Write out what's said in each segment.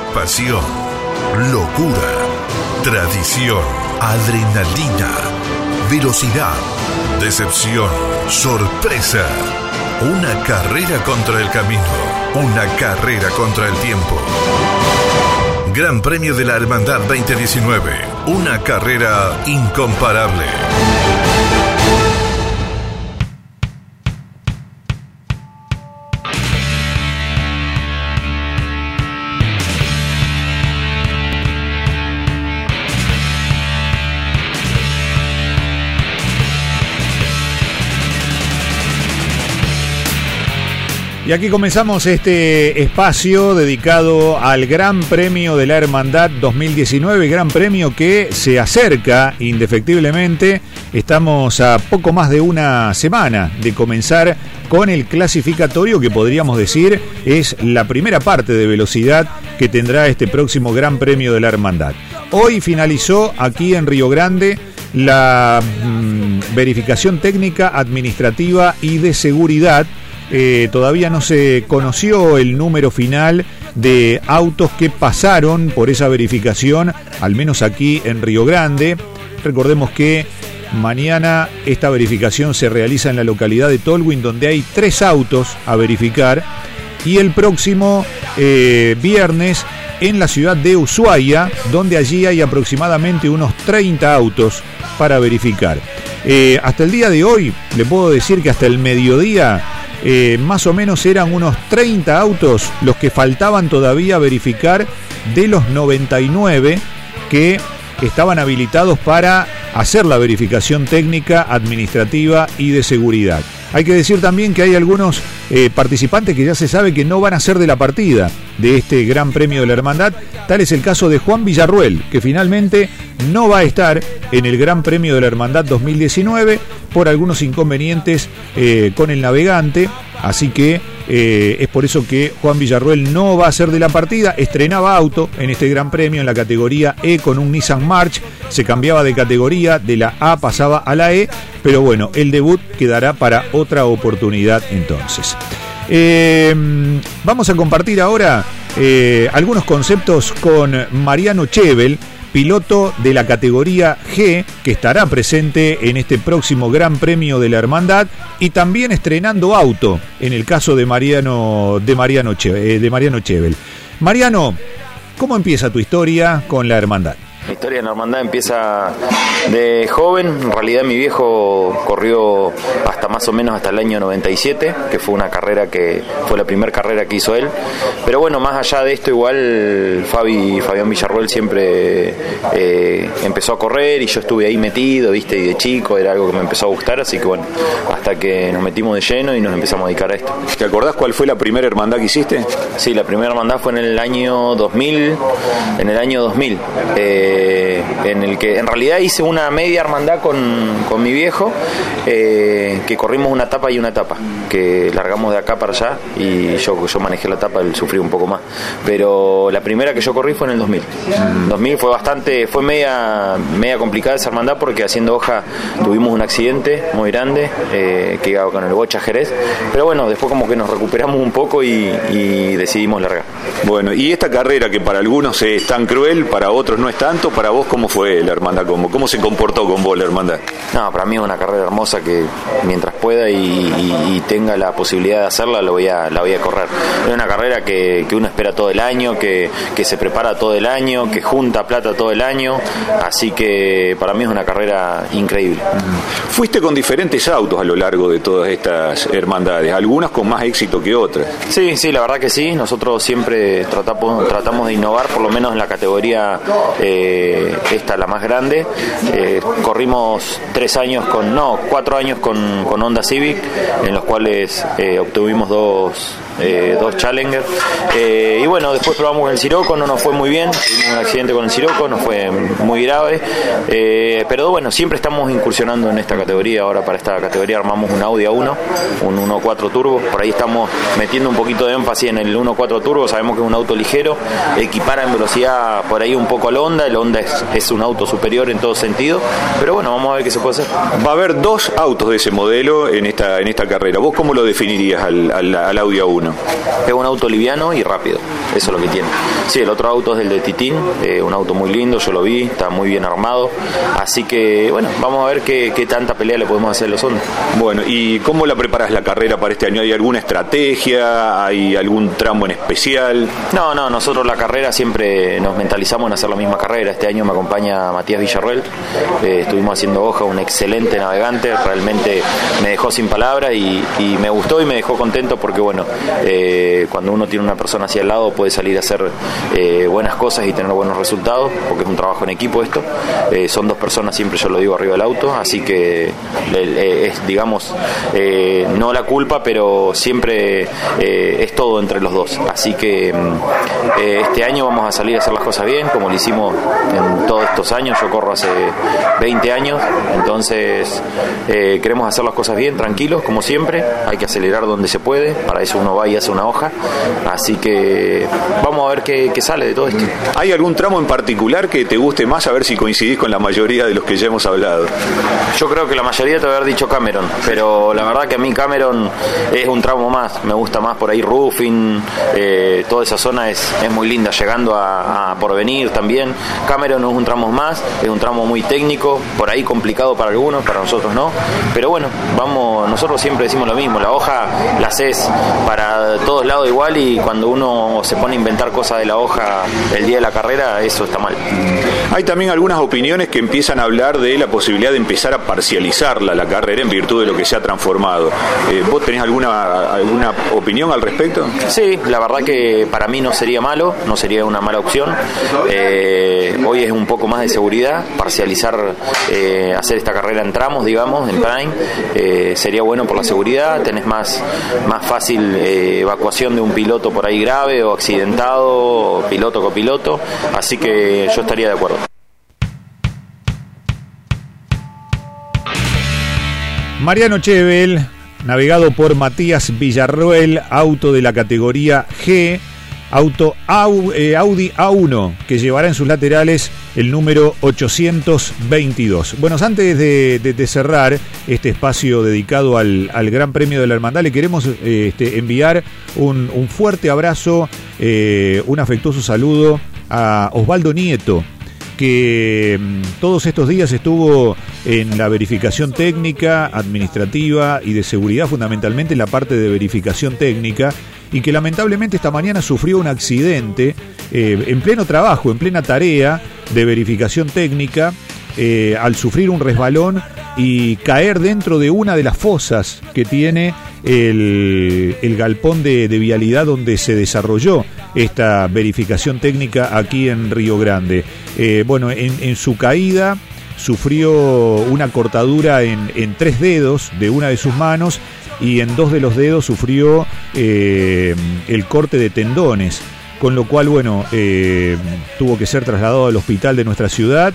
pasión, locura, tradición, adrenalina, velocidad, decepción, sorpresa. Una carrera contra el camino, una carrera contra el tiempo. Gran Premio de la Hermandad 2019, una carrera incomparable. Y aquí comenzamos este espacio dedicado al Gran Premio de la Hermandad 2019, Gran Premio que se acerca indefectiblemente. Estamos a poco más de una semana de comenzar con el clasificatorio, que podríamos decir es la primera parte de velocidad que tendrá este próximo Gran Premio de la Hermandad. Hoy finalizó aquí en Río Grande la verificación técnica, administrativa y de seguridad. Todavía no se conoció el número final de autos que pasaron por esa verificación, al menos aquí en Río Grande. Recordemos que mañana esta verificación se realiza en la localidad de Tolwyn, donde hay 3 autos a verificar, y el próximo viernes en la ciudad de Ushuaia, donde allí hay aproximadamente unos 30 autos para verificar. Hasta el día de hoy, le puedo decir que hasta el mediodía más o menos eran unos 30 autos los que faltaban todavía verificar de los 99 que estaban habilitados para hacer la verificación técnica, administrativa y de seguridad. Hay que decir también que hay algunos participantes que ya se sabe que no van a ser de la partida de este Gran Premio de la Hermandad. Tal es el caso de Juan Villarruel, que finalmente no va a estar en el Gran Premio de la Hermandad 2019 por algunos inconvenientes con el navegante. Así que es por eso que Juan Villarruel no va a ser de la partida. Estrenaba auto en este Gran Premio en la categoría E con un Nissan March. Se cambiaba de categoría, de la A pasaba a la E. Pero bueno, el debut quedará para otra oportunidad entonces. Vamos a compartir ahora algunos conceptos con Mariano Chevel, piloto de la categoría G, que estará presente en este próximo Gran Premio de la Hermandad y también estrenando auto en el caso de Mariano Chevel. Mariano, ¿cómo empieza tu historia con la Hermandad? Mi historia en la Hermandad empieza de joven. En realidad mi viejo corrió hasta más o menos hasta el año 97, que fue una carrera que fue la primera carrera que hizo él. Pero bueno, más allá de esto, igual Fabián Villarruel siempre empezó a correr y yo estuve ahí metido, viste, y de chico era algo que me empezó a gustar, así que bueno, hasta que nos metimos de lleno y nos empezamos a dedicar a esto. ¿Te acordás cuál fue la primera hermandad que hiciste? Sí, la primera hermandad fue en el año 2000, en el que en realidad hice una media hermandad con mi viejo, que corrimos una etapa y una etapa, que largamos de acá para allá y yo manejé la etapa, él sufrió un poco más, pero la primera que yo corrí fue en el 2000. 2000 fue media complicada esa hermandad porque haciendo hoja tuvimos un accidente muy grande, que iba con el Bocha Jerez, pero bueno, después como que nos recuperamos un poco y decidimos largar. Bueno, y esta carrera que para algunos es tan cruel, para otros no es tanto, para vos ¿cómo fue la hermandad? ¿Cómo se comportó con vos la hermandad? No, para mí es una carrera hermosa que mientras pueda y tenga la posibilidad de hacerla la voy a correr. Es una carrera que uno espera todo el año, que se prepara todo el año, que junta plata todo el año, así que para mí es una carrera increíble. Fuiste con diferentes autos a lo largo de todas estas hermandades, algunas con más éxito que otras. Sí, la verdad que sí, nosotros siempre tratamos de innovar, por lo menos en la categoría esta, la más grande. Corrimos 4 años con Honda Civic, en los cuales obtuvimos dos Challenger, y bueno, después probamos con el Sirocco, no nos fue muy bien, tuvimos un accidente con el Sirocco, nos fue muy grave, pero bueno, siempre estamos incursionando en esta categoría. Ahora para esta categoría armamos un Audi A1, un 1.4 turbo, por ahí estamos metiendo un poquito de énfasis en el 1.4 turbo, sabemos que es un auto ligero, equipara en velocidad por ahí un poco al Honda, el Honda es un auto superior en todo sentido, pero bueno, vamos a ver qué se puede hacer. Va a haber 2 autos de ese modelo en esta carrera. ¿Vos cómo lo definirías al Audi A1? bueno. Es un auto liviano y rápido, eso es lo que tiene. Sí, el otro auto es el de Titín, un auto muy lindo, yo lo vi, está muy bien armado, así que bueno, vamos a ver qué tanta pelea le podemos hacer a los Honda. Bueno, ¿y cómo la preparas la carrera para este año? ¿Hay alguna estrategia? ¿Hay algún tramo en especial? No, nosotros la carrera siempre nos mentalizamos en hacer la misma carrera. Este año me acompaña Matías Villarroel, estuvimos haciendo hoja, un excelente navegante, realmente me dejó sin palabras y me gustó y me dejó contento porque bueno, cuando uno tiene una persona hacia el lado puede salir a hacer buenas cosas y tener buenos resultados, porque es un trabajo en equipo esto. Son dos personas, siempre yo lo digo, arriba del auto, así que es, digamos, no la culpa, pero siempre es todo entre los dos. Así que este año vamos a salir a hacer las cosas bien, como lo hicimos en todos estos años. Yo corro hace 20 años, entonces queremos hacer las cosas bien, tranquilos, como siempre. Hay que acelerar donde se puede, para eso uno va y hace una hoja. Así que vamos a ver qué sale de todo esto. ¿Hay algún tramo en particular que te guste más? A ver si coincidís con la mayoría de los que ya hemos hablado. Yo creo que la mayoría te va a haber dicho Cameron, pero la verdad que a mí Cameron es un tramo más, me gusta más por ahí Roofing, toda esa zona es muy linda, llegando a Porvenir también. Cameron es un tramo más, es un tramo muy técnico, por ahí complicado para algunos, para nosotros no, pero bueno, nosotros siempre decimos lo mismo, la hoja la haces para todos lados igual, y cuando uno se pone a inventar cosas de la hoja el día de la carrera, eso está mal. Hay también algunas opiniones que empiezan a hablar de la posibilidad de empezar a parcializarla la carrera en virtud de lo que se ha transformado. ¿Vos tenés alguna opinión al respecto? Sí, la verdad que para mí no sería malo, no sería una mala opción. Hoy es un poco más de seguridad, parcializar, hacer esta carrera en tramos, digamos, en prime, sería bueno por la seguridad, tenés más fácil evacuación de un piloto por ahí grave o accidentado, o piloto copiloto, así que yo estaría de acuerdo. Mariano Chevel, navegado por Matías Villarroel, auto de la categoría G, auto Audi A1, que llevará en sus laterales el número 822. Bueno, antes de cerrar este espacio dedicado al Gran Premio de la Hermandad, le queremos enviar un fuerte abrazo, un afectuoso saludo a Osvaldo Nieto, que todos estos días estuvo en la verificación técnica, administrativa y de seguridad, fundamentalmente en la parte de verificación técnica, y que lamentablemente esta mañana sufrió un accidente en pleno trabajo, en plena tarea de verificación técnica, al sufrir un resbalón y caer dentro de una de las fosas que tiene el galpón de vialidad donde se desarrolló esta verificación técnica aquí en Río Grande. Bueno, en su caída sufrió una cortadura en 3 dedos de una de sus manos, y en 2 de los dedos sufrió el corte de tendones, con lo cual, bueno, tuvo que ser trasladado al hospital de nuestra ciudad.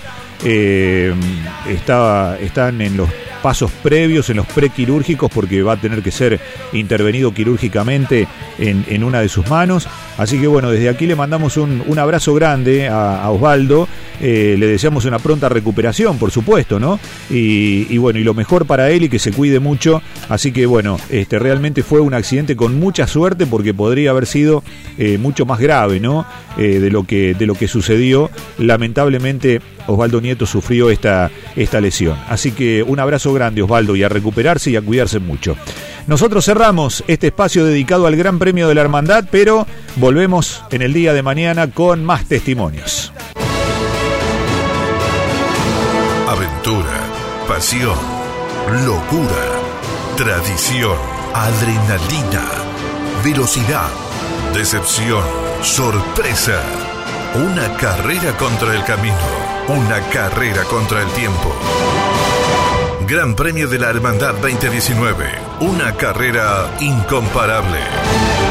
Están en los pasos previos, en los prequirúrgicos, porque va a tener que ser intervenido quirúrgicamente en una de sus manos. Así que bueno, desde aquí le mandamos un abrazo grande a Osvaldo, le deseamos una pronta recuperación, por supuesto, ¿no? Y bueno, y lo mejor para él, y que se cuide mucho. Así que bueno, realmente fue un accidente con mucha suerte, porque podría haber sido mucho más grave, ¿no? De lo que sucedió. Lamentablemente Osvaldo Nieto sufrió esta lesión. Así que un abrazo grande, Osvaldo, y a recuperarse y a cuidarse mucho. Nosotros cerramos este espacio dedicado al Gran Premio de la Hermandad, pero volvemos en el día de mañana con más testimonios. Aventura, pasión, locura, tradición, adrenalina, velocidad, decepción, sorpresa. Una carrera contra el camino, una carrera contra el tiempo. Gran Premio de la Hermandad 2019, una carrera incomparable.